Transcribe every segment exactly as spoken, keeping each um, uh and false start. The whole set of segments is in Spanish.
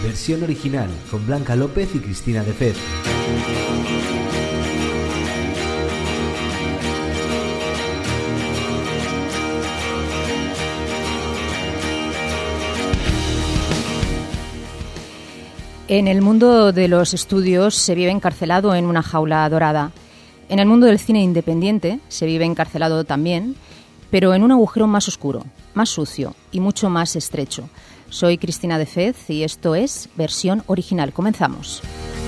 versión original, con Blanca López y Cristina de Fez. En el mundo de los estudios se vive encarcelado en una jaula dorada. En el mundo del cine independiente se vive encarcelado también, pero en un agujero más oscuro, más sucio y mucho más estrecho. Soy Cristina de Fez y esto es Versión Original. Comenzamos.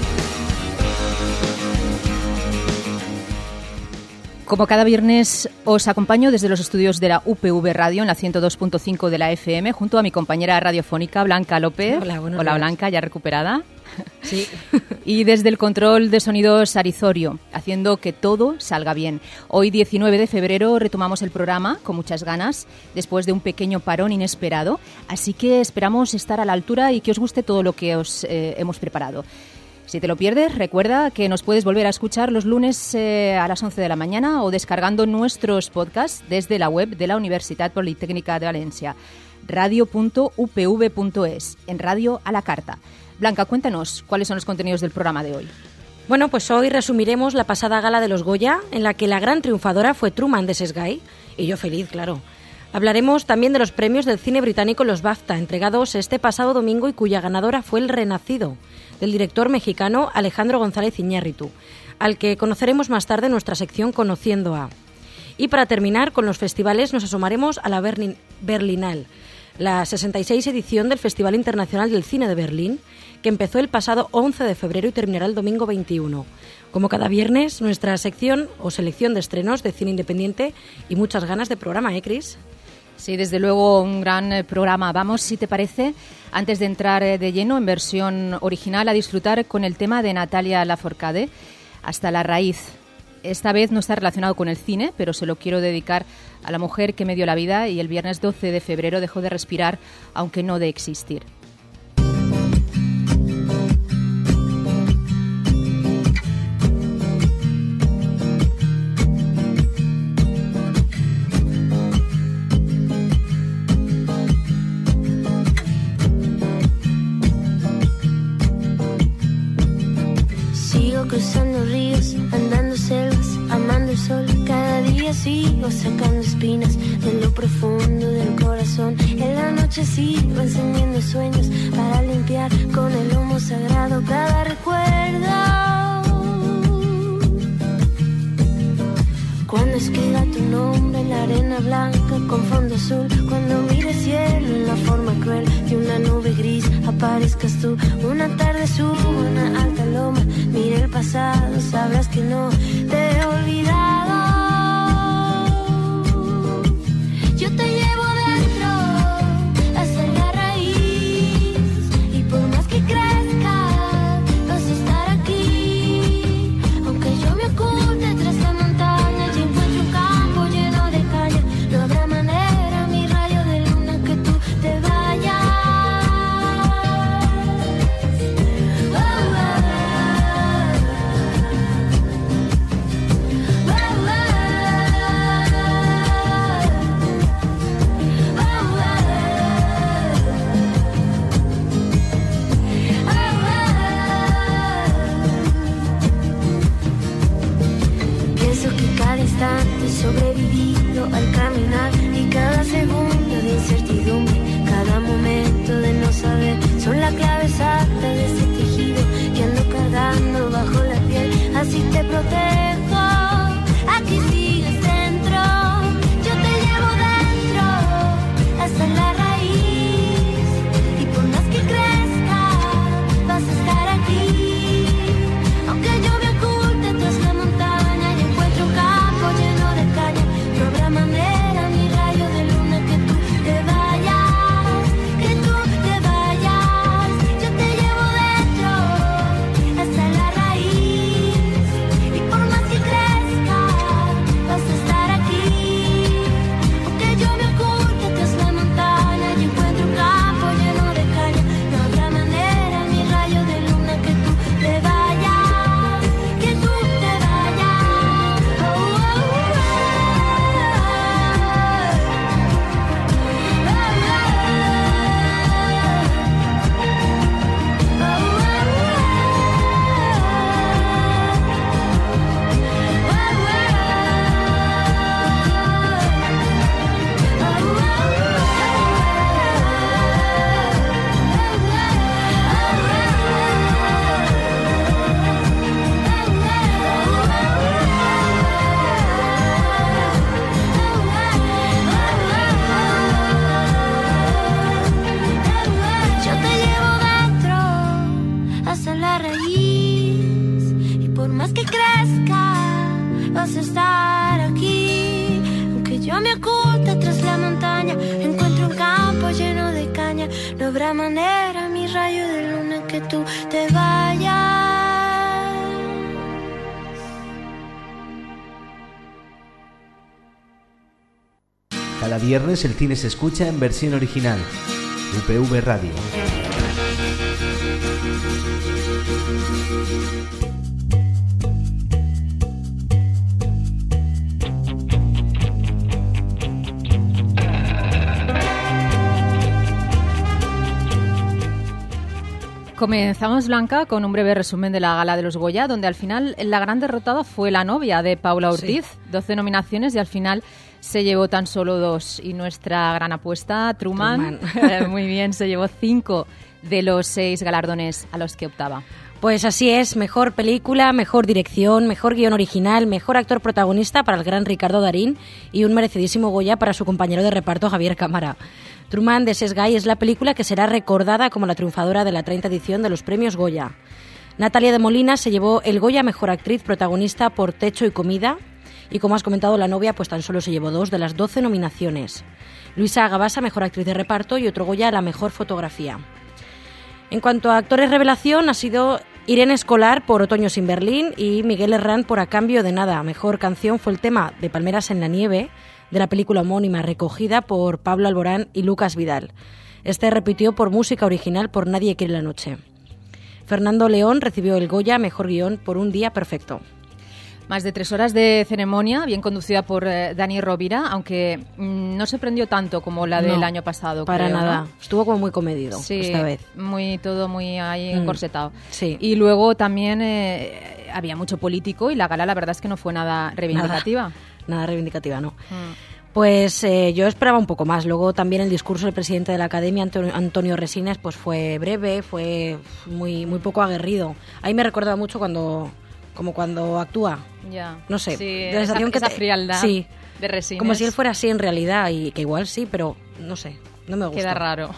Como cada viernes, os acompaño desde los estudios de la U P V Radio en la ciento dos punto cinco de la F M junto a mi compañera radiofónica Blanca López. Hola, buenos Hola días. Blanca, ya recuperada. Sí. Y desde el control de sonidos Arizorio, haciendo que todo salga bien. Hoy, diecinueve de febrero, retomamos el programa con muchas ganas, después de un pequeño parón inesperado. Así que esperamos estar a la altura y que os guste todo lo que os eh, hemos preparado. Si te lo pierdes, recuerda que nos puedes volver a escuchar los lunes eh, a las once de la mañana o descargando nuestros podcasts desde la web de la Universitat Politécnica de Valencia, radio punto u p v punto es, en Radio a la Carta. Blanca, cuéntanos cuáles son los contenidos del programa de hoy. Bueno, pues hoy resumiremos la pasada gala de los Goya, en la que la gran triunfadora fue Truman de Sesgai, y yo feliz, claro. Hablaremos también de los premios del cine británico, los BAFTA, entregados este pasado domingo y cuya ganadora fue El Renacido, del director mexicano Alejandro González Iñárritu, al que conoceremos más tarde en nuestra sección Conociendo a. Y para terminar con los festivales nos asomaremos a la Berlin, Berlinale, la sesenta y seis edición del Festival Internacional del Cine de Berlín, que empezó el pasado once de febrero y terminará el domingo veintiuno. Como cada viernes, nuestra sección o selección de estrenos de cine independiente y muchas ganas de programa, ¿eh, Cris? Sí, desde luego un gran eh, programa. Vamos, si te parece, antes de entrar eh, de lleno en versión original, a disfrutar con el tema de Natalia Lafourcade, Hasta la raíz. Esta vez no está relacionado con el cine, pero se lo quiero dedicar a la mujer que me dio la vida y el viernes doce de febrero dejó de respirar, aunque no de existir. Cruzando ríos, andando selvas, amando el sol. Cada día sigo sacando espinas de lo profundo del corazón. En la noche sigo encendiendo sueños para limpiar con el humo sagrado cada recuerdo. Cuando escriba tu nombre en la arena blanca con fondo azul, cuando mire el cielo en la forma cruel de una nube gris, aparezcas tú. Una tarde subo una alta loma, mire el pasado, sabrás que no te he olvidado. Yo te llevo dentro hasta la raíz, y por más que crezca vas a estar aquí. Aunque yo me oculte tras la montaña y encuentre un campo lleno de caña, no habrá manera, mi rayo de luna, que tú te vayas. Oh, oh. Sobrevivido al caminar y cada segundo de incertidumbre, cada momento de no saber, son la clave exacta de ese tejido que ando cargando bajo la piel. Así te protejo, aquí sigues dentro. Yo te llevo dentro hasta la raíz, y por más que crezca vas a estar aquí. Aunque yo me oculte tras la montaña y encuentre un campo lleno de caña, no habrá manera, mi rayo de luna, que tú te vayas, que tú te vayas. Yo te llevo dentro hasta la raíz, y por más que no me oculta tras la montaña. Encuentro un campo lleno de caña. No habrá manera, mi rayo de luna, que tú te vayas. Cada viernes el cine se escucha en versión original. U P V Radio. Comenzamos, Blanca, con un breve resumen de la gala de los Goya, donde al final la gran derrotada fue La novia, de Paula Ortiz. Sí. doce nominaciones y al final se llevó tan solo dos. Y nuestra gran apuesta, Truman, Truman. muy bien, se llevó cinco de los seis galardones a los que optaba. Pues así es, mejor película, mejor dirección, mejor guión original, mejor actor protagonista para el gran Ricardo Darín y un merecidísimo Goya para su compañero de reparto, Javier Cámara. Truman de Sesgay es la película que será recordada como la triunfadora de la treinta edición de los premios Goya. Natalia de Molina se llevó el Goya Mejor Actriz Protagonista por Techo y Comida y, como has comentado, La novia pues tan solo se llevó dos de las doce nominaciones. Luisa Agabasa, Mejor Actriz de Reparto, y otro Goya a la Mejor Fotografía. En cuanto a actores revelación, ha sido Irene Escolar por Otoño sin Berlín y Miguel Herrán por A cambio de nada. Mejor canción fue el tema de Palmeras en la nieve, de la película homónima, recogida por Pablo Alborán y Lucas Vidal. Este repitió por música original por Nadie quiere la noche. Fernando León recibió el Goya Mejor Guión por Un día perfecto. Más de tres horas de ceremonia, bien conducida por eh, Dani Rovira, aunque mmm, no se prendió tanto como la del no, año pasado. Para creo, nada, ¿no? Estuvo como muy comedido sí, esta vez. Muy, todo muy ahí mm, encorsetado. Sí. Y luego también eh, había mucho político y la gala la verdad es que no fue nada reivindicativa. Nada, nada reivindicativa, no. Mm. Pues eh, yo esperaba un poco más. Luego también el discurso del presidente de la Academia, Antonio, Antonio Resines, pues fue breve, fue muy, muy poco aguerrido. Ahí me recordaba mucho cuando, como cuando actúa. Ya. No sé. Sí, la sensación esa, que esa te, frialdad sí, de Resines. Como si él fuera así en realidad, y que igual sí, pero no sé, no me gusta. Queda raro.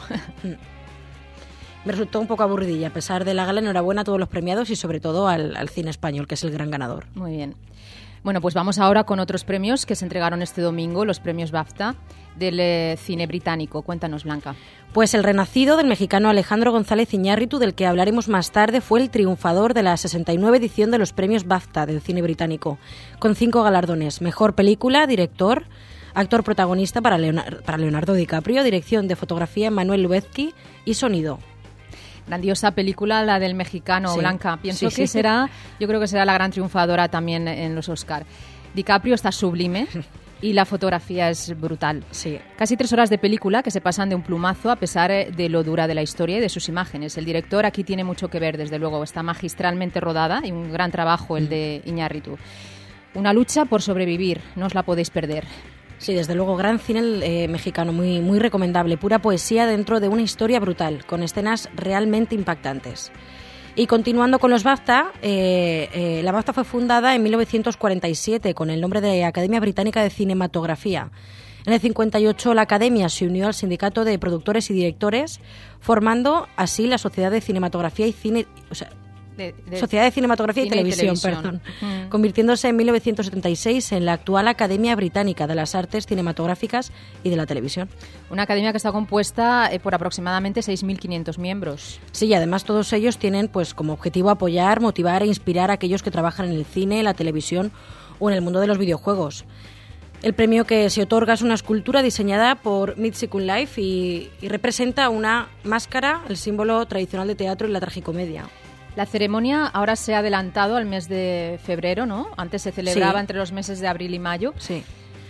Me resultó un poco aburridilla, a pesar de la gala. Enhorabuena a todos los premiados y sobre todo al, al cine español, que es el gran ganador. Muy bien. Bueno, pues vamos ahora con otros premios que se entregaron este domingo, los premios BAFTA del eh, cine británico. Cuéntanos, Blanca. Pues El renacido, del mexicano Alejandro González Iñárritu, del que hablaremos más tarde, fue el triunfador de la sesenta y nueve edición de los premios BAFTA del cine británico, con cinco galardones: mejor película, director, actor protagonista para, Leonardo, para Leonardo DiCaprio, dirección de fotografía Emmanuel Lubezki y sonido. Grandiosa película la del mexicano, sí. Blanca. Pienso sí, que sí. será, yo creo que será la gran triunfadora también en los Oscar. DiCaprio está sublime y la fotografía es brutal. Sí. Casi tres horas de película que se pasan de un plumazo a pesar de lo dura de la historia y de sus imágenes. El director aquí tiene mucho que ver, desde luego. Está magistralmente rodada y un gran trabajo el de Iñárritu. Una lucha por sobrevivir, no os la podéis perder. Sí, desde luego, gran cine eh, mexicano, muy, muy recomendable. Pura poesía dentro de una historia brutal, con escenas realmente impactantes. Y continuando con los BAFTA, eh, eh, la BAFTA fue fundada en mil novecientos cuarenta y siete con el nombre de Academia Británica de Cinematografía. En el cincuenta y ocho la Academia se unió al Sindicato de Productores y Directores, formando así la Sociedad de Cinematografía y Cine... O sea, De, de Sociedad de Cinematografía y Televisión, y televisión. Perdón, mm. convirtiéndose en mil novecientos setenta y seis en la actual Academia Británica de las Artes Cinematográficas y de la Televisión. Una academia que está compuesta eh, por aproximadamente seis mil quinientos miembros. Sí, y además todos ellos tienen pues como objetivo apoyar, motivar e inspirar a aquellos que trabajan en el cine, la televisión o en el mundo de los videojuegos. El premio que se otorga es una escultura diseñada por Mitzi Second Life y, y representa una máscara, el símbolo tradicional de teatro y la tragicomedia. La ceremonia ahora se ha adelantado al mes de febrero, ¿no? Antes se celebraba sí. entre los meses de abril y mayo. Sí.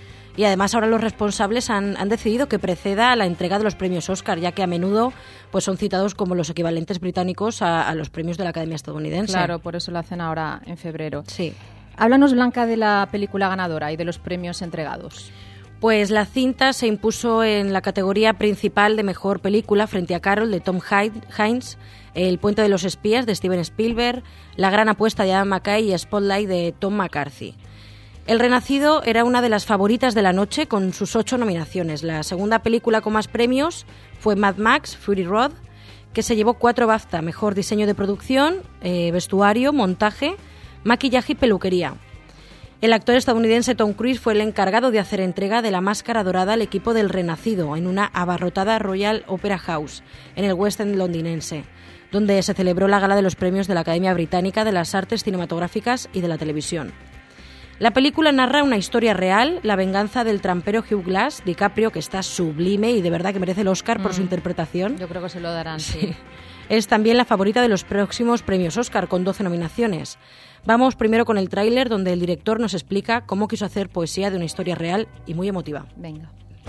Y además ahora los responsables han, han decidido que preceda a la entrega de los premios Oscar, ya que a menudo pues son citados como los equivalentes británicos a, a los premios de la Academia estadounidense. Claro, por eso lo hacen ahora en febrero. Sí. Háblanos, Blanca, de la película ganadora y de los premios entregados. Pues la cinta se impuso en la categoría principal de mejor película frente a Carol, de Tom Hines, El puente de los espías, de Steven Spielberg, La gran apuesta, de Adam McKay y Spotlight, de Tom McCarthy. El renacido era una de las favoritas de la noche con sus ocho nominaciones. La segunda película con más premios fue Mad Max, Fury Road, que se llevó cuatro BAFTA: mejor diseño de producción, eh, vestuario, montaje, maquillaje y peluquería. El actor estadounidense Tom Cruise fue el encargado de hacer entrega de la máscara dorada al equipo del Renacido en una abarrotada Royal Opera House, en el West End londinense, donde se celebró la gala de los premios de la Academia Británica de las Artes Cinematográficas y de la Televisión. La película narra una historia real, la venganza del trampero Hugh Glass, DiCaprio, que está sublime y de verdad que merece el Oscar mm. por su interpretación. Yo creo que se lo darán, sí. sí. Es también la favorita de los próximos premios Oscar, con doce nominaciones. Vamos primero con el tráiler, donde el director nos explica cómo quiso hacer poesía de una historia real y muy emotiva. Venga.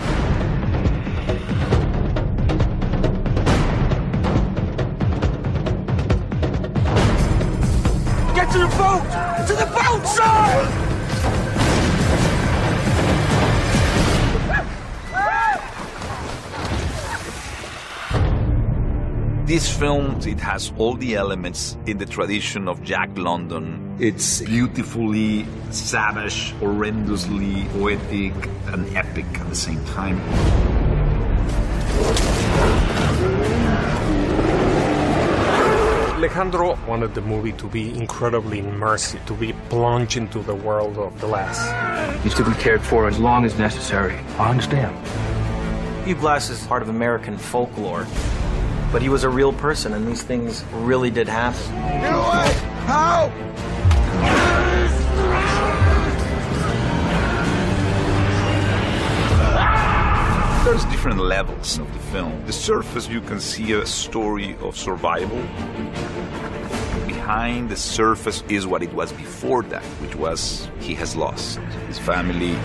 Get to the boat! To the boat, sir! This film, it has all the elements in the tradition of Jack London. It's beautifully savage, horrendously poetic, and epic at the same time. Alejandro wanted the movie to be incredibly immersive, to be plunged into the world of Glass. He's to be cared for as long as necessary. I understand. Hugh Glass is part of American folklore, but he was a real person, and these things really did happen. Get away! How? There's different levels of the film. The surface, you can see a story of survival. Behind the surface is what it was before that, which was he has lost his family.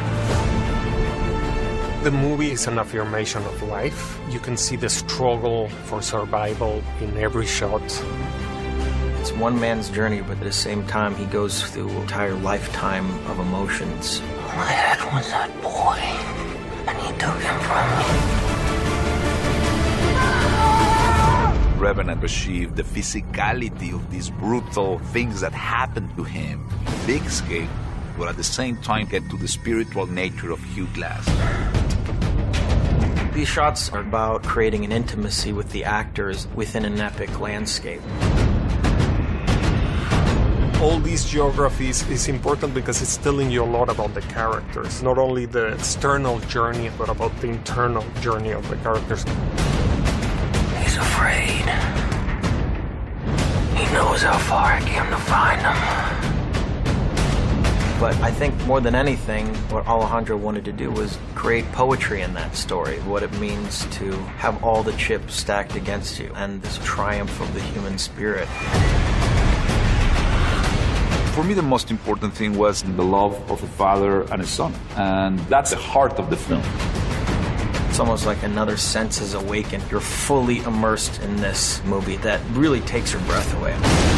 The movie is an affirmation of life. You can see the struggle for survival in every shot. It's one man's journey, but at the same time, he goes through an entire lifetime of emotions. All I had was that boy, and he took him from me. Revenant achieved the physicality of these brutal things that happened to him. Big scale, but at the same time get to the spiritual nature of Hugh Glass. These shots are about creating an intimacy with the actors within an epic landscape. All these geographies is important because it's telling you a lot about the characters. Not only the external journey, but about the internal journey of the characters. He's afraid. He knows how far I came to find him. But I think more than anything, what Alejandro wanted to do was create poetry in that story, what it means to have all the chips stacked against you, and this triumph of the human spirit. For me, the most important thing was the love of a father and a son, and that's the heart of the film. It's almost like another sense is awakened. You're fully immersed in this movie that really takes your breath away.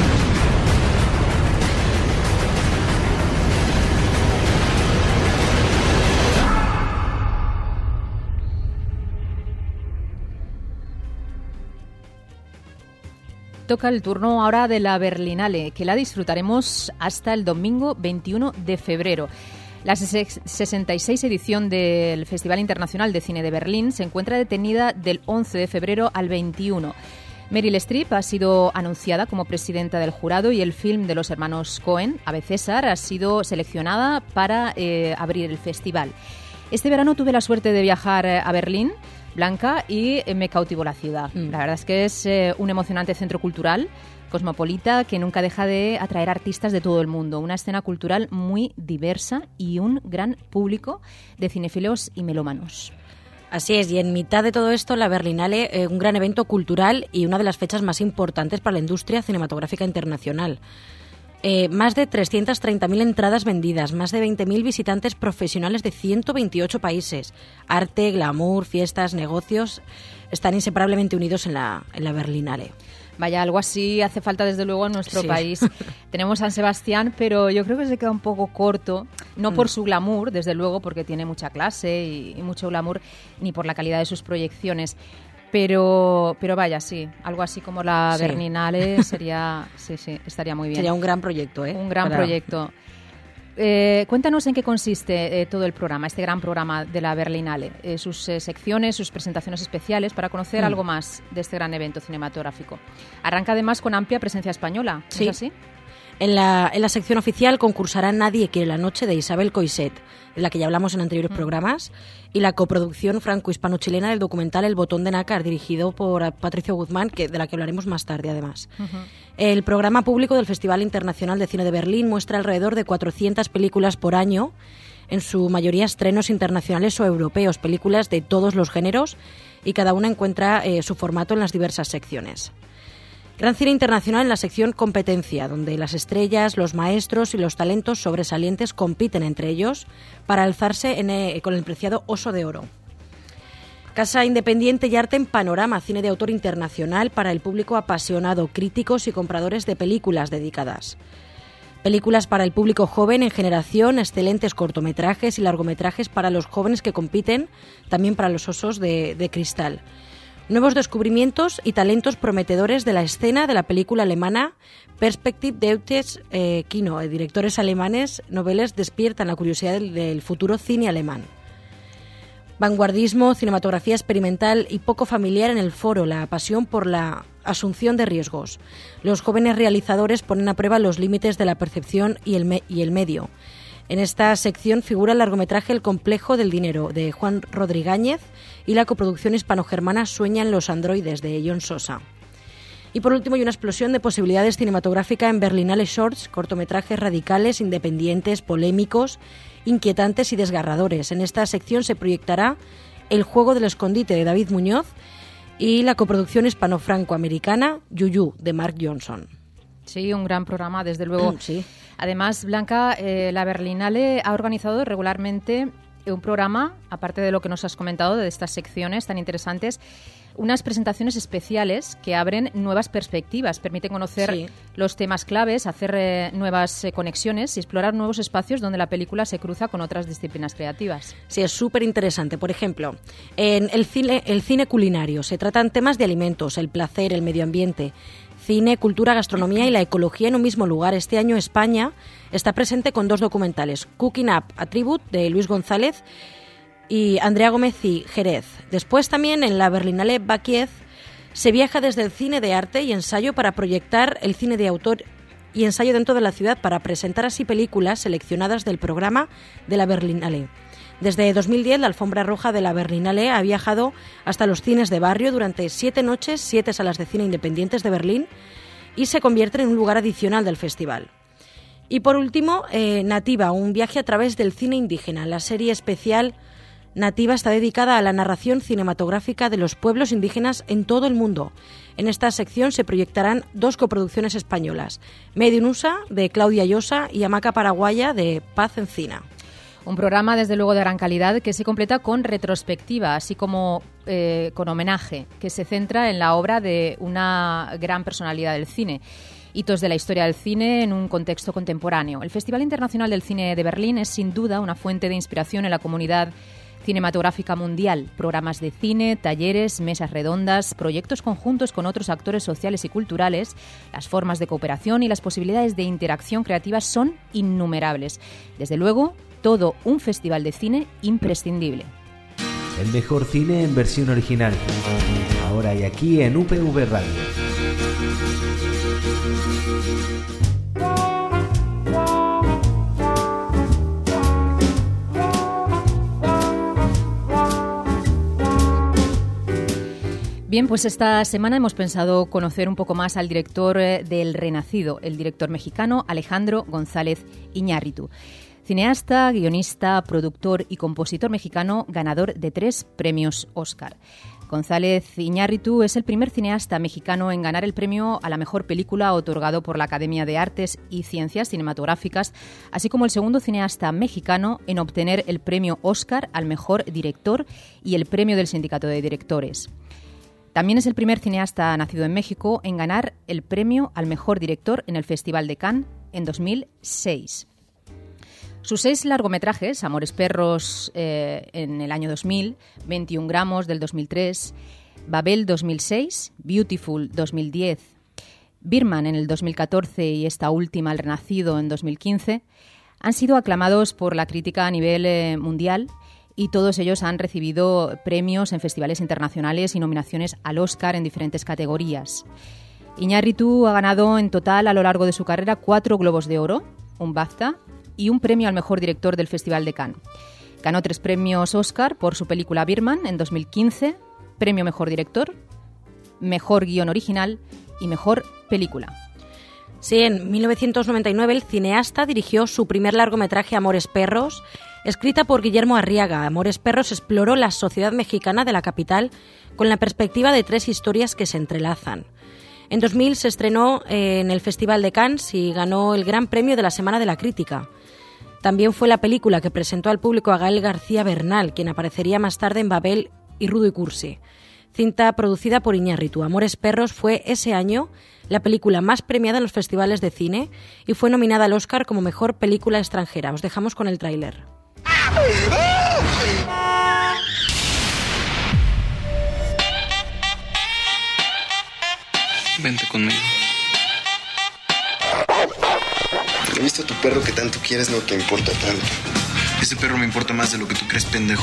Toca el turno ahora de la Berlinale, que la disfrutaremos hasta el domingo veintiuno de febrero. La sesenta y seis edición del Festival Internacional de Cine de Berlín se encuentra detenida del once de febrero al veintiuno. Meryl Streep ha sido anunciada como presidenta del jurado y el film de los hermanos Coen, Ave César, ha sido seleccionada para eh, abrir el festival. Este verano tuve la suerte de viajar a Berlín, Blanca, y me cautivó la ciudad. Mm. La verdad es que es eh, un emocionante centro cultural, cosmopolita, que nunca deja de atraer artistas de todo el mundo. Una escena cultural muy diversa y un gran público de cinéfilos y melómanos. Así es, y en mitad de todo esto, la Berlinale, eh, un gran evento cultural y una de las fechas más importantes para la industria cinematográfica internacional. Eh, más de trescientas treinta mil entradas vendidas, más de veinte mil visitantes profesionales de ciento veintiocho países. Arte, glamour, fiestas, negocios están inseparablemente unidos en la, en la Berlinale. Vaya, algo así hace falta desde luego en nuestro sí. país. Tenemos San Sebastián, pero yo creo que se queda un poco corto, no mm. por su glamour, desde luego, porque tiene mucha clase y, y mucho glamour, ni por la calidad de sus proyecciones. Pero, pero vaya, sí, algo así como la sí. Berlinale sería, sí, sí, estaría muy bien. Sería un gran proyecto, ¿eh? Un gran Para... proyecto. Eh, cuéntanos en qué consiste eh, todo el programa, este gran programa de la Berlinale, eh, sus eh, secciones, sus presentaciones especiales, para conocer mm. algo más de este gran evento cinematográfico. Arranca además con amplia presencia española, ¿es sí. así? En la, en la sección oficial concursará Nadie quiere la noche, de Isabel Coixet, de la que ya hablamos en anteriores mm. programas, y la coproducción franco-hispano-chilena del documental El botón de nácar, dirigido por Patricio Guzmán, que, de la que hablaremos más tarde además. Uh-huh. El programa público del Festival Internacional de Cine de Berlín muestra alrededor de cuatrocientas películas por año, en su mayoría estrenos internacionales o europeos, películas de todos los géneros, y cada una encuentra eh, su formato en las diversas secciones. Gran cine internacional en la sección competencia, donde las estrellas, los maestros y los talentos sobresalientes compiten entre ellos para alzarse en, eh, con el preciado Oso de Oro. Casa independiente y arte en panorama, cine de autor internacional para el público apasionado, críticos y compradores de películas dedicadas. Películas para el público joven en generación, excelentes cortometrajes y largometrajes para los jóvenes que compiten, también para los osos de, de cristal. Nuevos descubrimientos y talentos prometedores de la escena de la película alemana Perspektive Deutsches eh, Kino. Directores alemanes, noveles despiertan la curiosidad del, del futuro cine alemán. Vanguardismo, cinematografía experimental y poco familiar en el foro, la pasión por la asunción de riesgos. Los jóvenes realizadores ponen a prueba los límites de la percepción y el, me- y el medio. En esta sección figura el largometraje El complejo del dinero, de Juan Rodríguez, y la coproducción hispano-germana Sueñan los androides, de Jon Sosa. Y por último hay una explosión de posibilidades cinematográficas en Berlinale Shorts, cortometrajes radicales, independientes, polémicos, inquietantes y desgarradores. En esta sección se proyectará El juego del escondite, de David Muñoz, y la coproducción hispano-franco-americana Yuyu, de Mark Johnson. Sí, un gran programa, desde luego. Sí. Además, Blanca, eh, la Berlinale ha organizado regularmente un programa, aparte de lo que nos has comentado, de estas secciones tan interesantes, unas presentaciones especiales que abren nuevas perspectivas, permiten conocer sí. los temas claves, hacer eh, nuevas eh, conexiones y explorar nuevos espacios donde la película se cruza con otras disciplinas creativas. Sí, es súper interesante. Por ejemplo, en el cine, el cine culinario se tratan temas de alimentos, el placer, el medio ambiente, cine, cultura, gastronomía y la ecología en un mismo lugar. Este año España está presente con dos documentales, Cooking Up a Tribute, de Luis González, y Andrea Gómez y Jerez. Después también en la Berlinale Báquez se viaja desde el cine de arte y ensayo para proyectar el cine de autor y ensayo dentro de la ciudad para presentar así películas seleccionadas del programa de la Berlinale. Desde dos mil diez, la alfombra roja de la Berlinale ha viajado hasta los cines de barrio durante siete noches, siete salas de cine independientes de Berlín, y se convierte en un lugar adicional del festival. Y por último, eh, Nativa, un viaje a través del cine indígena. La serie especial Nativa está dedicada a la narración cinematográfica de los pueblos indígenas en todo el mundo. En esta sección se proyectarán dos coproducciones españolas, Medinusa, de Claudia Llosa, y Hamaca Paraguaya, de Paz Encina. Un programa, desde luego, de gran calidad que se completa con retrospectiva, así como eh, con homenaje, que se centra en la obra de una gran personalidad del cine. Hitos de la historia del cine en un contexto contemporáneo. El Festival Internacional del Cine de Berlín es, sin duda, una fuente de inspiración en la comunidad cinematográfica mundial. Programas de cine, talleres, mesas redondas, proyectos conjuntos con otros actores sociales y culturales, las formas de cooperación y las posibilidades de interacción creativa son innumerables. Desde luego, todo un festival de cine imprescindible. El mejor cine en versión original. Ahora y aquí en U P V Radio. Bien, pues esta semana hemos pensado conocer un poco más al director del Renacido, el director mexicano Alejandro González Iñárritu. Cineasta, guionista, productor y compositor mexicano, ganador de tres premios Oscar. González Iñárritu es el primer cineasta mexicano en ganar el premio a la mejor película otorgado por la Academia de Artes y Ciencias Cinematográficas, así como el segundo cineasta mexicano en obtener el premio Oscar al mejor director y el premio del Sindicato de Directores. También es el primer cineasta nacido en México en ganar el premio al mejor director en el Festival de Cannes en dos mil seis. Sus seis largometrajes, Amores Perros eh, en el año dos mil, veintiún gramos del dos mil tres, Babel dos mil seis, Beautiful dos mil diez, Birman en el dos mil catorce y esta última, El Renacido, en dos mil quince, han sido aclamados por la crítica a nivel eh, mundial, y todos ellos han recibido premios en festivales internacionales y nominaciones al Oscar en diferentes categorías. Iñárritu ha ganado en total a lo largo de su carrera cuatro Globos de Oro, un BAFTA y un premio al mejor director del Festival de Cannes. Ganó tres premios Oscar por su película Birdman en dos mil quince, premio Mejor Director, Mejor Guión Original y Mejor Película. Sí, en mil novecientos noventa y nueve el cineasta dirigió su primer largometraje Amores Perros, escrita por Guillermo Arriaga. Amores Perros exploró la sociedad mexicana de la capital con la perspectiva de tres historias que se entrelazan. En dos mil se estrenó en el Festival de Cannes y ganó el Gran Premio de la Semana de la Crítica. También fue la película que presentó al público a Gael García Bernal, quien aparecería más tarde en Babel y Rudo y Cursi. Cinta producida por Iñárritu. Amores Perros fue ese año la película más premiada en los festivales de cine y fue nominada al Oscar como Mejor Película Extranjera. Os dejamos con el tráiler. Vente conmigo. He visto a tu perro que tanto quieres, no te importa tanto. Ese perro me importa más de lo que tú crees, pendejo.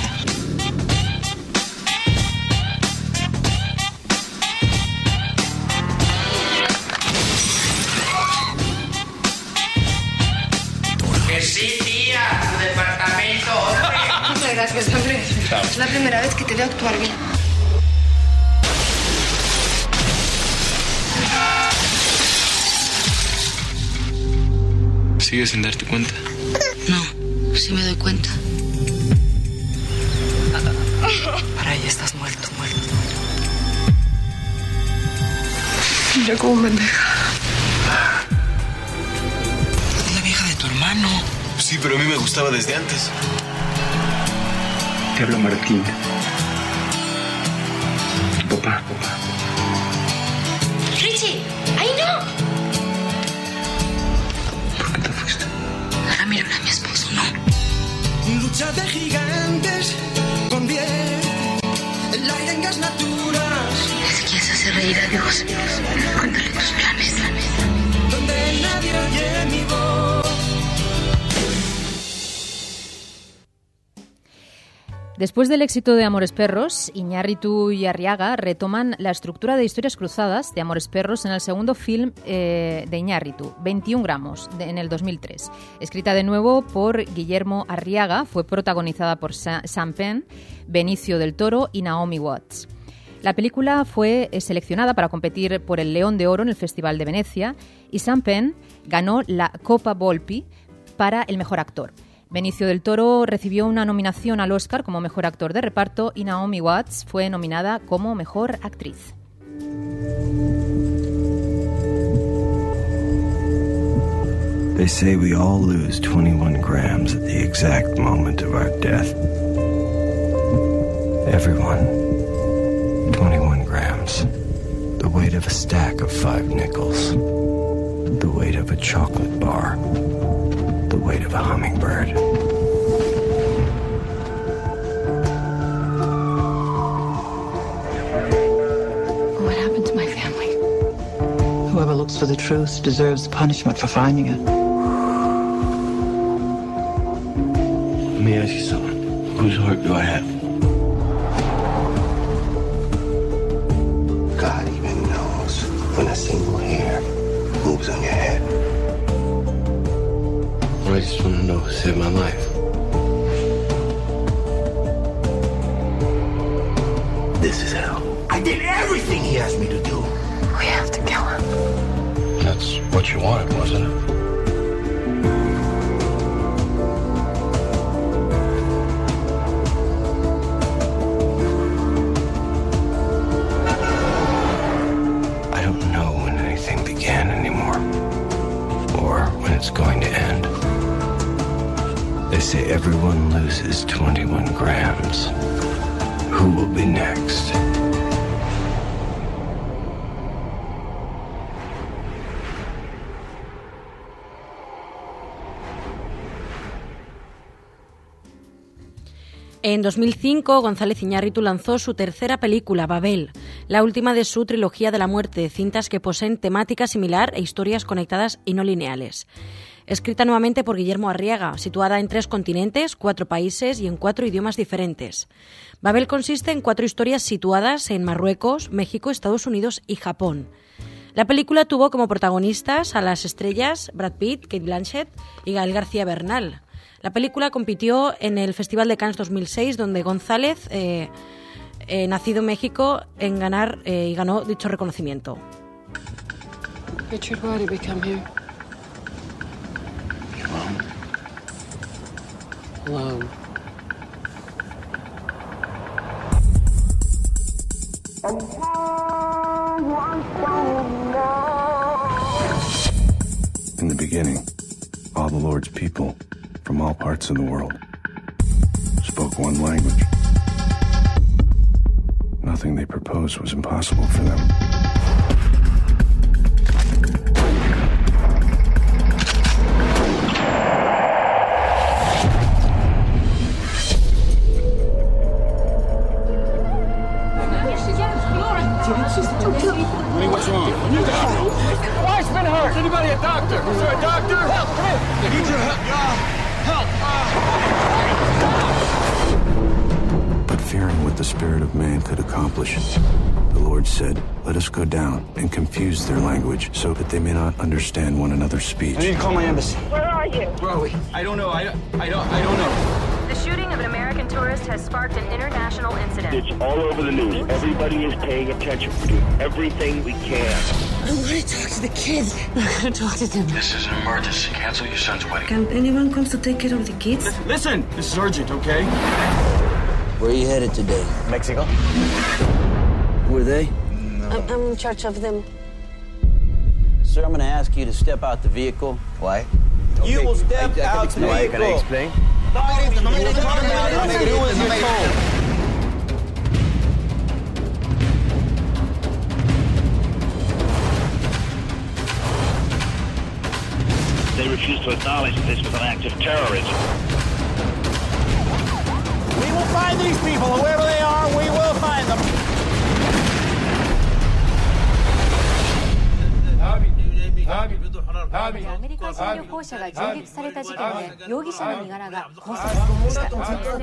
Que sí, tía, tu departamento, hombre. Muchas gracias, hombre. Chao. Es la primera vez que te veo actuar bien. ¿Sigues sin darte cuenta? No, sí me doy cuenta. Para ella estás muerto, muerto. Mira cómo me deja. Es la vieja de tu hermano. Sí, pero a mí me gustaba desde antes. Te hablo Martín. Tu papá, papá. ¡Richie! ¡Ay, no! Ramiro era mi esposo, ¿no? Lucha de gigantes con bien, el aire en gas natural. Si quieres hacer reír a Dios, cuéntale tus planes. Donde nadie oye mi voz. Después del éxito de Amores Perros, Iñárritu y Arriaga retoman la estructura de historias cruzadas de Amores Perros en el segundo film eh, de Iñárritu, veintiún gramos, de, en el dos mil tres. Escrita de nuevo por Guillermo Arriaga, fue protagonizada por Sa- Sam Penn, Benicio del Toro y Naomi Watts. La película fue eh, seleccionada para competir por el León de Oro en el Festival de Venecia y Sam Penn ganó la Copa Volpi para el mejor actor. Benicio del Toro recibió una nominación al Oscar como mejor actor de reparto y Naomi Watts fue nominada como mejor actriz. They say we all lose twenty-one grams at the exact moment of our death. Everyone. twenty-one grams. The weight of a stack of five nickels. The weight of a chocolate bar. The weight of a hummingbird. What happened to my family? Whoever looks for the truth deserves punishment for finding it. Let me ask you something. Whose heart do I have? God even knows when a single hair moves on your head. I just want to know who saved my life. This is hell. I did everything he asked me to do. We have to kill him. That's what you wanted, wasn't it? I don't know when anything began anymore, or when it's going to end. They say everyone loses twenty-one grams. Who will be next? En dos mil cinco, González Iñárritu lanzó su tercera película, Babel, la última de su trilogía de la muerte, cintas que poseen temática similar e historias conectadas y no lineales. Escrita nuevamente por Guillermo Arriaga, situada en tres continentes, cuatro países y en cuatro idiomas diferentes. Babel consiste en cuatro historias situadas en Marruecos, México, Estados Unidos y Japón. La película tuvo como protagonistas a las estrellas Brad Pitt, Cate Blanchett y Gael García Bernal. La película compitió en el Festival de Cannes dos mil seis, donde González, eh, eh, nacido en México, en ganar eh, y ganó dicho reconocimiento. Richard, why did we come here? Alone. In the beginning, all the Lord's people from all parts of the world spoke one language. Nothing they proposed was impossible for them. Hey, what's wrong? Wife's been hurt. Is anybody a doctor? Is there a doctor? Help! I need your help. Help! But fearing what the spirit of man could accomplish, the Lord said, "Let us go down and confuse their language so that they may not understand one another's speech." I need to call my embassy. Where are you? Where are we? I don't know. I don't. I don't. I don't know. The shooting of an American tourist has sparked an international incident. It's all over the news. Everybody is paying attention. We're doing everything we can. I want to talk to the kids. I'm not going to talk to them. This is an emergency. Cancel your son's wedding. Can anyone come to take care of the kids? Listen, this is urgent, okay? Where are you headed today? Mexico. Who are they? No. I'm, I'm in charge of them. Sir, I'm going to ask you to step out the vehicle. Why? You will step out the vehicle. Can I explain? They refuse to acknowledge that this was an act of terrorism. We will find these people, wherever they are, we will find them. アメリカ人旅行者が銃撃された事件で容疑者の身柄が拘束されました。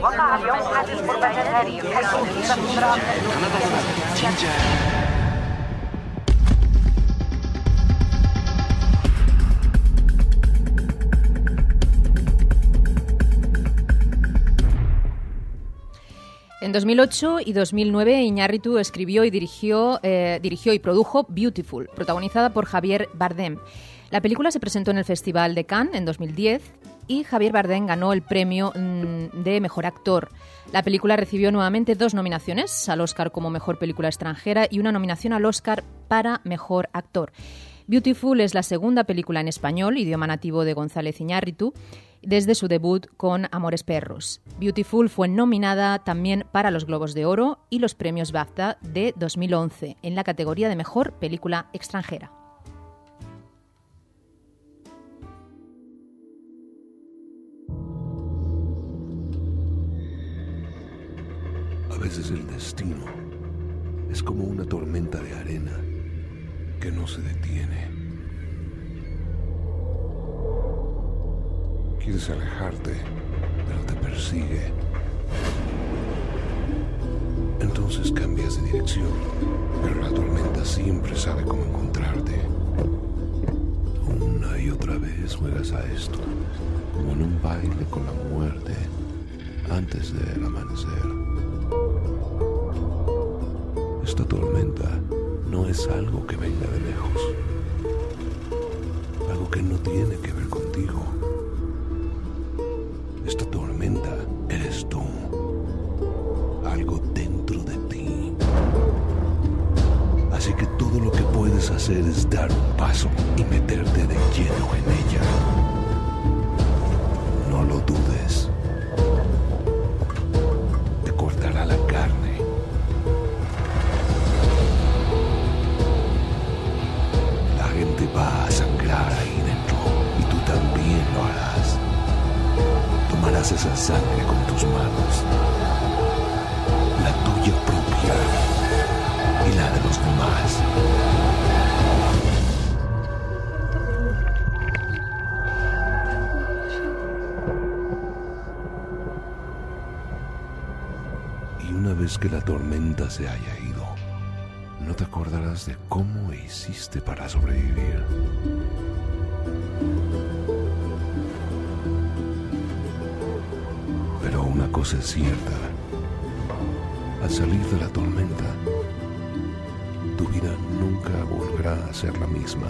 En dos mil ocho y dos mil nueve, Iñárritu escribió y dirigió, eh, dirigió y produjo Beautiful, protagonizada por Javier Bardem. La película se presentó en el Festival de Cannes en dos mil diez y Javier Bardem ganó el premio mmm, de Mejor Actor. La película recibió nuevamente dos nominaciones, al Oscar como Mejor Película Extranjera y una nominación al Oscar para Mejor Actor. Beautiful es la segunda película en español, idioma nativo de González Iñárritu, desde su debut con Amores Perros. Beautiful fue nominada también para los Globos de Oro y los premios BAFTA de dos mil once en la categoría de Mejor Película Extranjera. A veces el destino es como una tormenta de arena que no se detiene. Quieres alejarte, pero te persigue. Entonces cambias de dirección, pero la tormenta siempre sabe cómo encontrarte. Una y otra vez juegas a esto, como en un baile con la muerte antes del amanecer. Esta tormenta no es algo que venga de lejos, algo que no tiene que ver contigo. Esta tormenta eres tú, algo dentro de ti. Así que todo lo que puedes hacer es dar un paso y meterte de lleno en ella. No lo dudes. Te cortará la carne. La gente va a sangrar ahí dentro y tú también lo harás. Tomarás esa sangre con tus manos, la tuya propia y la de los demás. Y una vez que la tormenta se haya ido, no te acordarás de cómo hiciste para sobrevivir. Pero una cosa es cierta. Al salir de la tormenta, tu vida nunca volverá a ser la misma.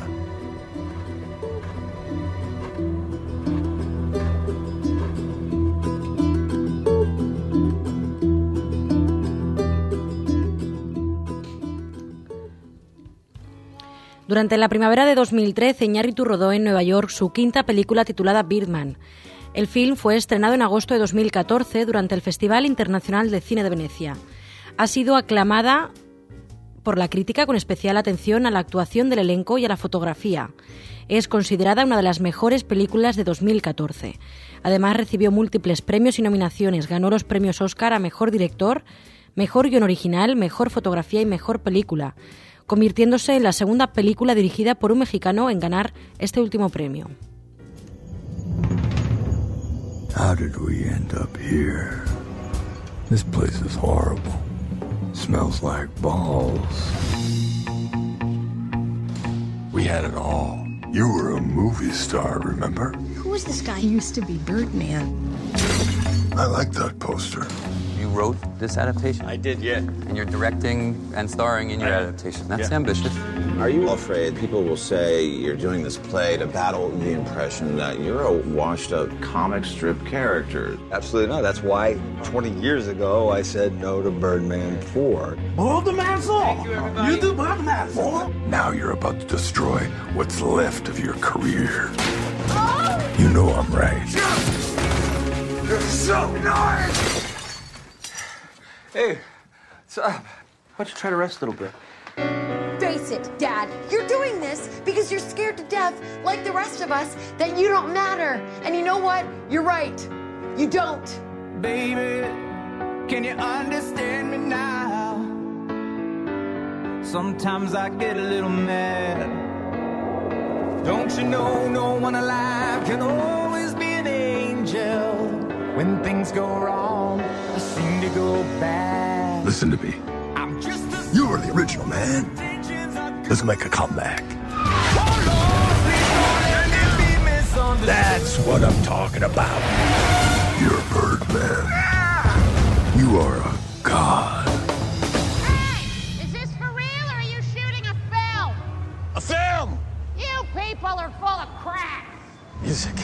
Durante la primavera de dos mil trece, Iñárritu rodó en Nueva York su quinta película titulada Birdman. El film fue estrenado en agosto de dos mil catorce durante el Festival Internacional de Cine de Venecia. Ha sido aclamada por la crítica con especial atención a la actuación del elenco y a la fotografía. Es considerada una de las mejores películas de dos mil catorce. Además, recibió múltiples premios y nominaciones. Ganó los premios Oscar a Mejor Director, Mejor Guión Original, Mejor Fotografía y Mejor Película, convirtiéndose en la segunda película dirigida por un mexicano en ganar este último premio. How did we end up here? This place is horrible. Smells like balls. We had it all. You were a movie star, remember? Who was this guy? He used to be Birdman. I like that poster. You wrote this adaptation? I did, yeah. And you're directing and starring in your I, adaptation. That's yeah. ambitious. Are you afraid people will say you're doing this play to battle the impression that you're a washed-up comic strip character? Absolutely not. That's why twenty years ago I said no to Birdman four. Blow the man's off! You, you do Birdman four? Now you're about to destroy what's left of your career. Oh! You know I'm right. You're so nice! Hey, what's up? Why don't you try to rest a little bit? Face it, Dad. You're doing this because you're scared to death, like the rest of us, that you don't matter. And you know what? You're right. You don't. Baby, can you understand me now? Sometimes I get a little mad. Don't you know no one alive can always be an angel? When things go wrong, I seem to go bad. Listen to me. I'm just a You were the original, man. Let's make a comeback. That's what I'm talking about. You're Birdman. You are a god. Hey! Is this for real or are you shooting a film? A film! You people are full of crap. Music.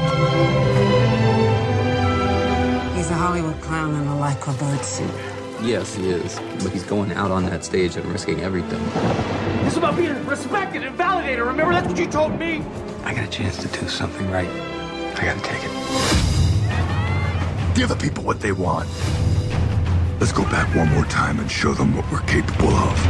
He's a Hollywood clown in a lycra bird suit. Yes, he is. But he's going out on that stage and risking everything. It's about being respected and validated. Remember, that's what you told me. I got a chance to do something right. I gotta take it. Give the people what they want. Let's go back one more time and show them what we're capable of.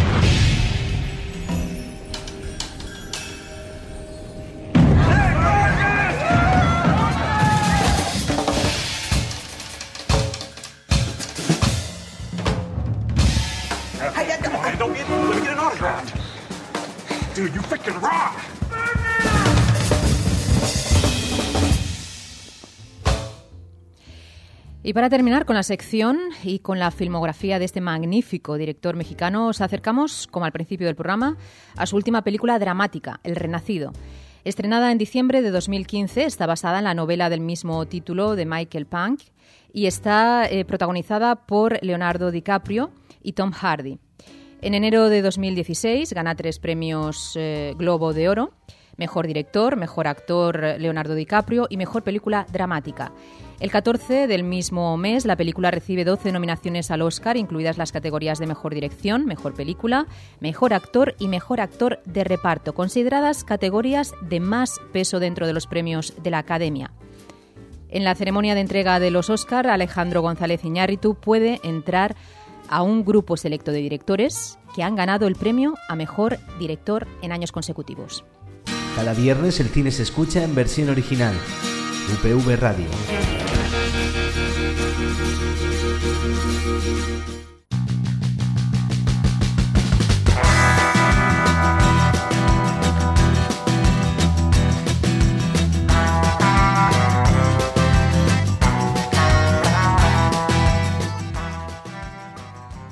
Don't get, let me get an autograph. Dude, you freaking rock. Y para terminar con la sección y con la filmografía de este magnífico director mexicano, os acercamos, como al principio del programa, a su última película dramática, El Renacido. Estrenada en diciembre de dos mil quince, está basada en la novela del mismo título de Michael Punk y está eh, protagonizada por Leonardo DiCaprio y Tom Hardy. En enero de dos mil dieciséis gana tres premios eh, Globo de Oro, Mejor Director, Mejor Actor Leonardo DiCaprio y Mejor Película Dramática. El catorce del mismo mes la película recibe doce nominaciones al Oscar, incluidas las categorías de Mejor Dirección, Mejor Película, Mejor Actor y Mejor Actor de Reparto, consideradas categorías de más peso dentro de los premios de la Academia. En la ceremonia de entrega de los Oscar, Alejandro González Iñárritu puede entrar a un grupo selecto de directores que han ganado el premio a Mejor Director en años consecutivos. Cada viernes el cine se escucha en versión original. U P V Radio.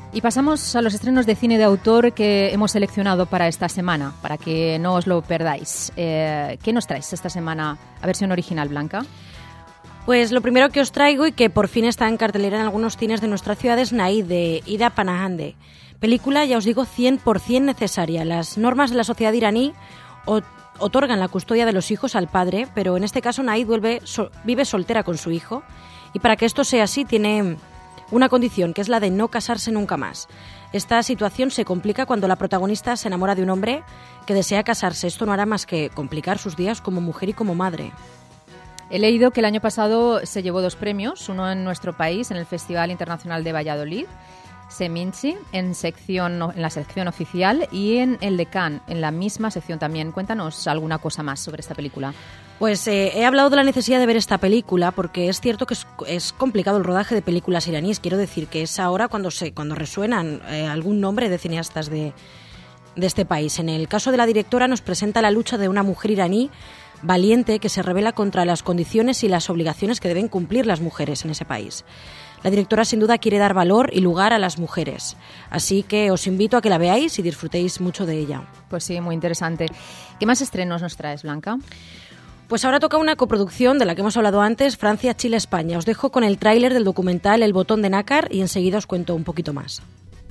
Y pasamos a los estrenos de cine de autor que hemos seleccionado para esta semana, para que no os lo perdáis. Eh, ¿Qué nos traes esta semana a versión original, Blanca? Pues lo primero que os traigo y que por fin está en cartelera en algunos cines de nuestra ciudad es Naid, de Ida Panahande. Película, ya os digo, cien por ciento necesaria. Las normas de la sociedad iraní o otorgan la custodia de los hijos al padre, pero en este caso Naid vuelve, so, vive soltera con su hijo, y para que esto sea así tiene una condición, que es la de no casarse nunca más. Esta situación se complica cuando la protagonista se enamora de un hombre que desea casarse. Esto no hará más que complicar sus días como mujer y como madre. He leído que el año pasado se llevó dos premios, uno en nuestro país, en el Festival Internacional de Valladolid, Seminci, en, sección, en la sección oficial, y en el de Cannes, en la misma sección también. Cuéntanos alguna cosa más sobre esta película. Pues eh, he hablado de la necesidad de ver esta película porque es cierto que es, es complicado el rodaje de películas iraníes. Quiero decir que es ahora cuando, se, cuando resuenan eh, algún nombre de cineastas de, de este país. En el caso de la directora nos presenta la lucha de una mujer iraní valiente que se rebela contra las condiciones y las obligaciones que deben cumplir las mujeres en ese país. La directora sin duda quiere dar valor y lugar a las mujeres, así que os invito a que la veáis y disfrutéis mucho de ella. Pues sí, muy interesante. ¿Qué más estrenos nos traes, Blanca? Pues ahora toca una coproducción de la que hemos hablado antes, Francia, Chile, España. Os dejo con el tráiler del documental El botón de nácar y enseguida os cuento un poquito más.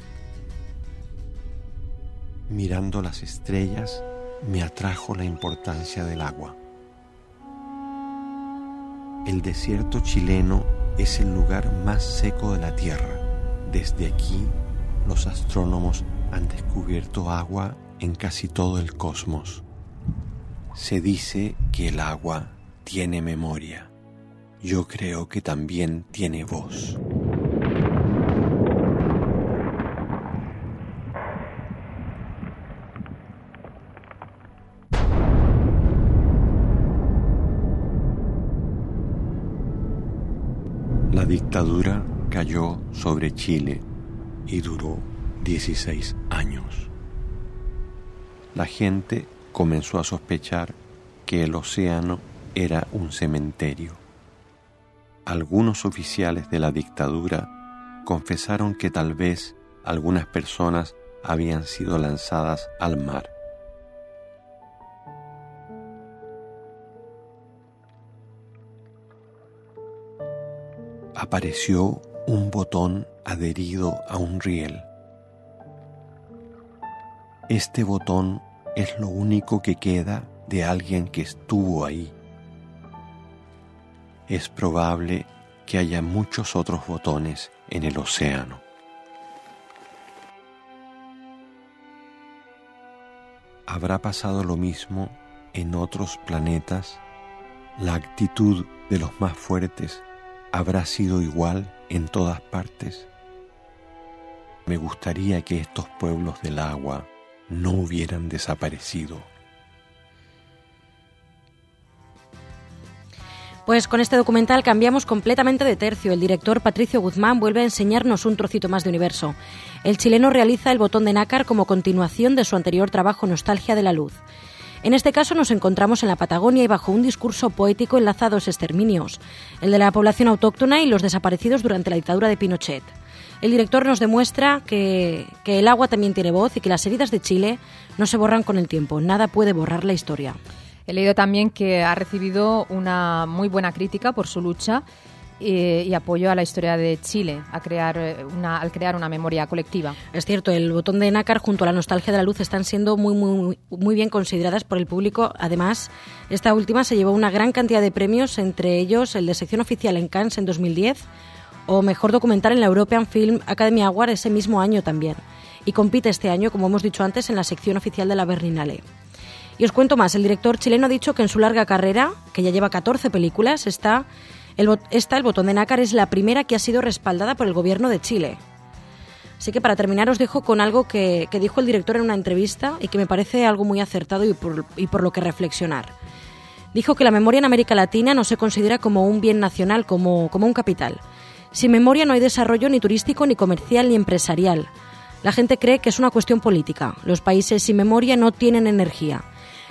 Mirando las estrellas, me atrajo la importancia del agua. El desierto chileno es el lugar más seco de la Tierra. Desde aquí, los astrónomos han descubierto agua en casi todo el cosmos. Se dice que el agua tiene memoria. Yo creo que también tiene voz. La dictadura cayó sobre Chile y duró dieciséis años. La gente comenzó a sospechar que el océano era un cementerio. Algunos oficiales de la dictadura confesaron que tal vez algunas personas habían sido lanzadas al mar. Apareció un botón adherido a un riel. Este botón es lo único que queda de alguien que estuvo ahí. Es probable que haya muchos otros botones en el océano. ¿Habrá pasado lo mismo en otros planetas? ¿La actitud de los más fuertes habrá sido igual en todas partes? Me gustaría que estos pueblos del agua no hubieran desaparecido. Pues con este documental cambiamos completamente de tercio. El director Patricio Guzmán vuelve a enseñarnos un trocito más de universo. El chileno realiza El botón de nácar como continuación de su anterior trabajo Nostalgia de la luz. En este caso nos encontramos en la Patagonia y bajo un discurso poético enlaza dos exterminios, el de la población autóctona y los desaparecidos durante la dictadura de Pinochet. El director nos demuestra que, que el agua también tiene voz y que las heridas de Chile no se borran con el tiempo. Nada puede borrar la historia. He leído también que ha recibido una muy buena crítica por su lucha y, y apoyo a la historia de Chile, a crear una, al crear una memoria colectiva. Es cierto, El botón de nácar junto a La nostalgia de la luz están siendo muy, muy, muy bien consideradas por el público. Además, esta última se llevó una gran cantidad de premios, entre ellos el de sección oficial en Cannes en dos mil diez o mejor documental en la European Film Academy Award ese mismo año también. Y compite este año, como hemos dicho antes, en la sección oficial de la Berlinale. Y os cuento más, el director chileno ha dicho que en su larga carrera, que ya lleva catorce películas, está el, esta, El botón de nácar, es la primera que ha sido respaldada por el gobierno de Chile. Así que para terminar os dejo con algo que, que dijo el director en una entrevista y que me parece algo muy acertado y por, y por lo que reflexionar. Dijo que la memoria en América Latina no se considera como un bien nacional, como, como un capital. Sin memoria no hay desarrollo ni turístico, ni comercial, ni empresarial. La gente cree que es una cuestión política. Los países sin memoria no tienen energía.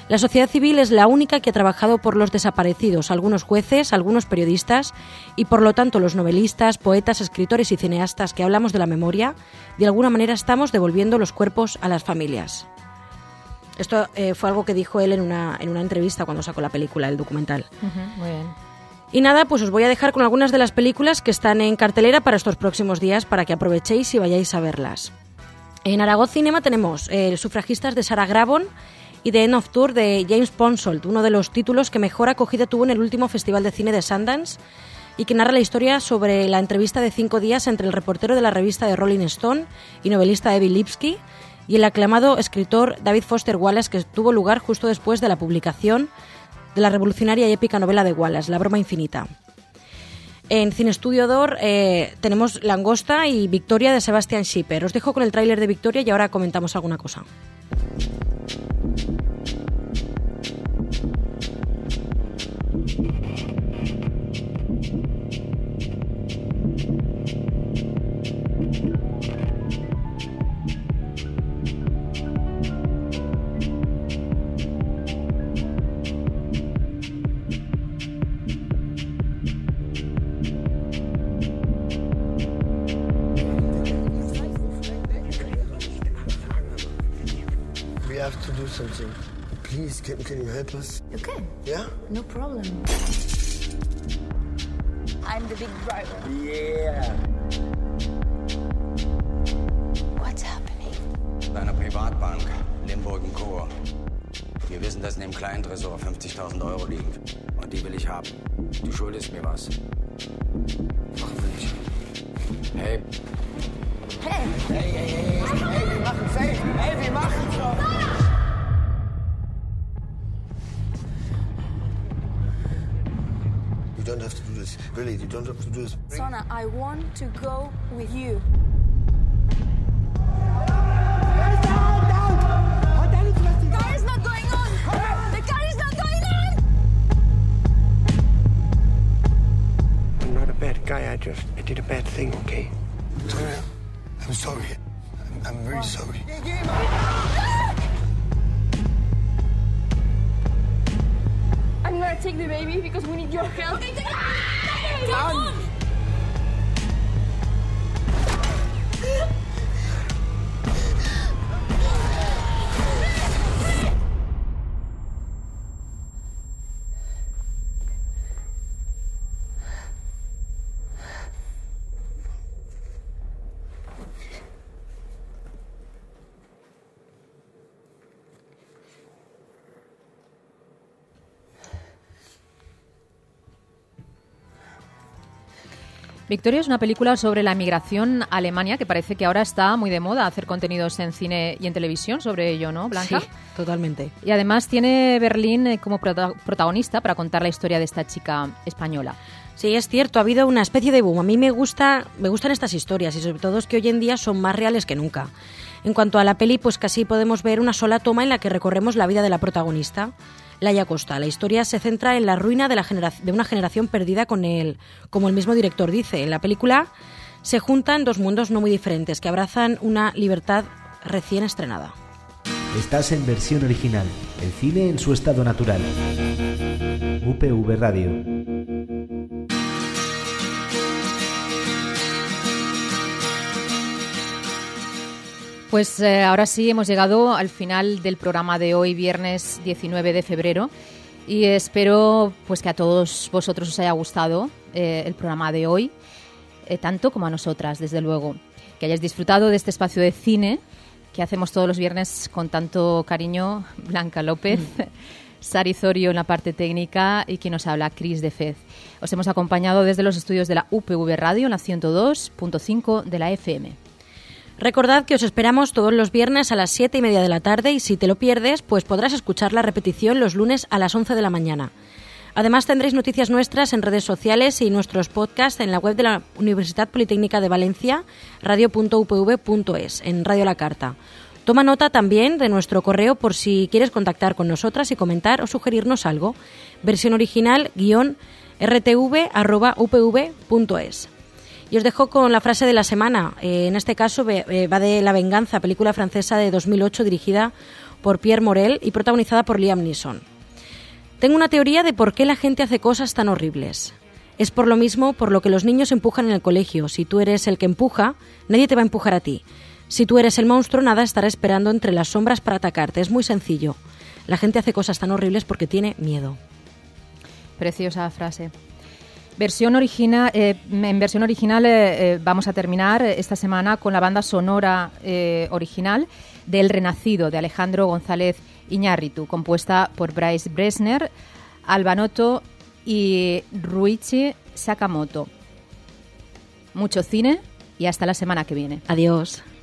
La sociedad civil es la única que ha trabajado por los desaparecidos, algunos jueces, algunos periodistas, y por lo tanto los novelistas, poetas, escritores y cineastas que hablamos de la memoria, de alguna manera estamos devolviendo los cuerpos a las familias. Esto eh, fue algo que dijo él en una, en una entrevista cuando sacó la película, el documental. Uh-huh, muy bien. Y nada, pues os voy a dejar con algunas de las películas que están en cartelera para estos próximos días para que aprovechéis y vayáis a verlas. En Aragón Cinema tenemos eh, Sufragistas de Sarah Grabon y The End of Tour de James Ponsoldt, uno de los títulos que mejor acogida tuvo en el último Festival de Cine de Sundance y que narra la historia sobre la entrevista de cinco días entre el reportero de la revista de Rolling Stone y novelista Evie Lipsky y el aclamado escritor David Foster Wallace, que tuvo lugar justo después de la publicación de la revolucionaria y épica novela de Wallace, La broma infinita. En Cine Estudio D'Or eh, tenemos Langosta y Victoria de Sebastian Schipper. Os dejo con el tráiler de Victoria y ahora comentamos alguna cosa. We have to do something. Please, can, can you help us? Okay. Yeah? No problem. I'm the big driver. Yeah. What's happening? Deiner Privatbank, Limburg und Co. Wir wissen, dass in dem kleinen Tresor fünfzigtausend Euro liegen. Und die will ich haben. Du schuldest mir was. Machen wir nicht. Hey. Hey! Hey, hey, hey, hey, wir machen safe. Hey, wir machen so. You don't have to do this. Really, you don't have to do this. Sona, I want to go with you. The car is not going on! The car is not going on! I'm not a bad guy. I just I did a bad thing, okay? Sorry. I'm sorry. I'm, I'm very sorry. I'm gonna take the baby because we need your help. Come. Victoria es una película sobre la emigración a Alemania que parece que ahora está muy de moda hacer contenidos en cine y en televisión sobre ello, ¿no, Blanca? Sí, totalmente. Y además tiene Berlín como prota- protagonista para contar la historia de esta chica española. Sí, es cierto, ha habido una especie de boom. A mí me gusta, me gustan estas historias y sobre todo es que hoy en día son más reales que nunca. En cuanto a la peli, pues casi podemos ver una sola toma en la que recorremos la vida de la protagonista, Laia Costa. La historia se centra en la ruina de, la genera- de una generación perdida con el, como el mismo director dice. En la película se juntan dos mundos no muy diferentes que abrazan una libertad recién estrenada. Estás en versión original, el cine en su estado natural. U P V Radio. Pues eh, ahora sí hemos llegado al final del programa de hoy, viernes diecinueve de febrero, y espero pues que a todos vosotros os haya gustado eh, el programa de hoy, eh, tanto como a nosotras, desde luego, que hayáis disfrutado de este espacio de cine que hacemos todos los viernes con tanto cariño. Blanca López, mm. Sari Zorio en la parte técnica y quien nos habla, Cris de Fez. Os hemos acompañado desde los estudios de la U P V Radio en la ciento dos punto cinco de la F M. Recordad que os esperamos todos los viernes a las siete y media de la tarde y si te lo pierdes, pues podrás escuchar la repetición los lunes a las once de la mañana. Además tendréis noticias nuestras en redes sociales y nuestros podcasts en la web de la Universidad Politécnica de Valencia, radio punto u p v punto es, en Radio La Carta. Toma nota también de nuestro correo por si quieres contactar con nosotras y comentar o sugerirnos algo. Versión original guión r t v arroba u p v punto es. Y os dejo con la frase de la semana. Eh, en este caso eh, va de La venganza, película francesa de dos mil ocho dirigida por Pierre Morel y protagonizada por Liam Neeson. Tengo una teoría de por qué la gente hace cosas tan horribles. Es por lo mismo por lo que los niños empujan en el colegio. Si tú eres el que empuja, nadie te va a empujar a ti. Si tú eres el monstruo, nada estará esperando entre las sombras para atacarte. Es muy sencillo. La gente hace cosas tan horribles porque tiene miedo. Preciosa frase. Versión original, eh, en versión original eh, eh, vamos a terminar esta semana con la banda sonora eh, original de El Renacido, de Alejandro González Iñárritu, compuesta por Bryce Bresner, Alba Noto y Ruichi Sakamoto. Mucho cine y hasta la semana que viene. Adiós.